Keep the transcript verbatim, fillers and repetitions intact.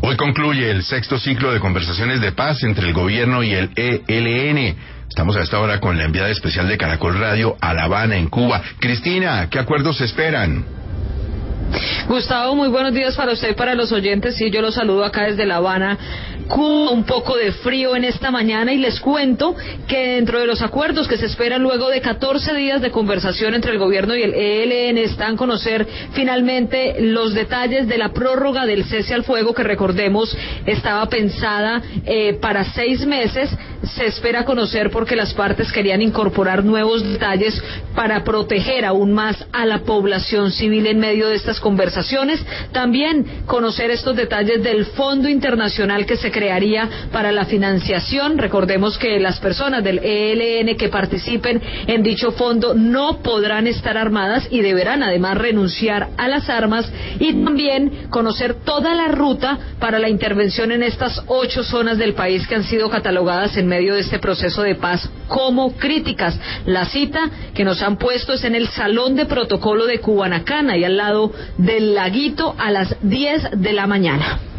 Hoy concluye el sexto ciclo de conversaciones de paz entre el gobierno y el E L N. Estamos a esta hora con la enviada especial de Caracol Radio a La Habana, en Cuba. Cristina, ¿qué acuerdos se esperan? Gustavo, muy buenos días para usted y para los oyentes. Sí, yo los saludo acá desde La Habana, Cuba. Un poco de frío en esta mañana y les cuento que dentro de los acuerdos que se esperan luego de catorce días de conversación entre el gobierno y el E L N están a conocer finalmente los detalles de la prórroga del cese al fuego, que recordemos estaba pensada eh, para seis meses. Se espera conocer porque las partes querían incorporar nuevos detalles para proteger aún más a la población civil en medio de estas conversaciones. También conocer estos detalles del fondo internacional que se crearía para la financiación. Recordemos que las personas del E L N que participen en dicho fondo no podrán estar armadas y deberán además renunciar a las armas, y también conocer toda la ruta para la intervención en estas ocho zonas del país que han sido catalogadas en medio de este proceso de paz como críticas. La cita que nos han puesto es en el Salón de Protocolo de Cubanacana y al lado del Laguito a las diez de la mañana.